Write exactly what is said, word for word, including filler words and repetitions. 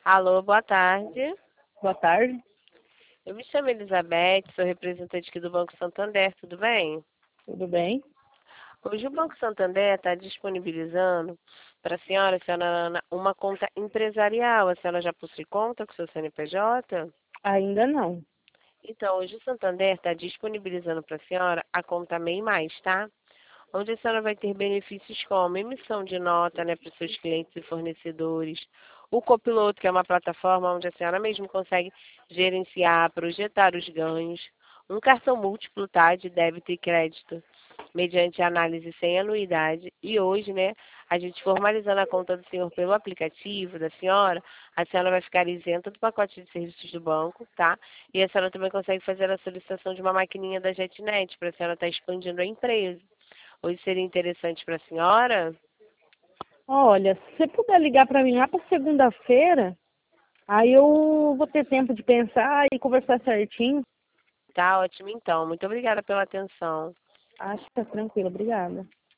Alô, boa tarde. Boa tarde, Eu me chamo Elizabeth, sou representante aqui do Banco Santander, tudo bem? tudo bem? Hoje o Banco Santander está disponibilizando para a senhora, a senhora Ana, uma conta empresarial. A senhora já possui conta com seu C N P J? Ainda não. Então, hoje o Santander está disponibilizando para a senhora a conta MEI Mais, tá? Onde a senhora vai ter benefícios como emissão de nota, né, para os seus clientes e fornecedores, o Copiloto, que é uma plataforma onde a senhora mesmo consegue gerenciar, projetar os ganhos, um cartão múltiplo, tá, de débito e crédito, mediante análise sem anuidade. E hoje, né, a gente formalizando a conta do senhor pelo aplicativo da senhora, a senhora vai ficar isenta do pacote de serviços do banco, tá? E a senhora também consegue fazer a solicitação de uma maquininha da JetNet, para a senhora estar expandindo a empresa. Hoje seria interessante para a senhora? Olha, se você puder ligar para mim lá para segunda-feira, aí eu vou ter tempo de pensar e conversar certinho. Tá ótimo, então. Muito obrigada pela atenção. Acho que tá tranquilo, obrigada.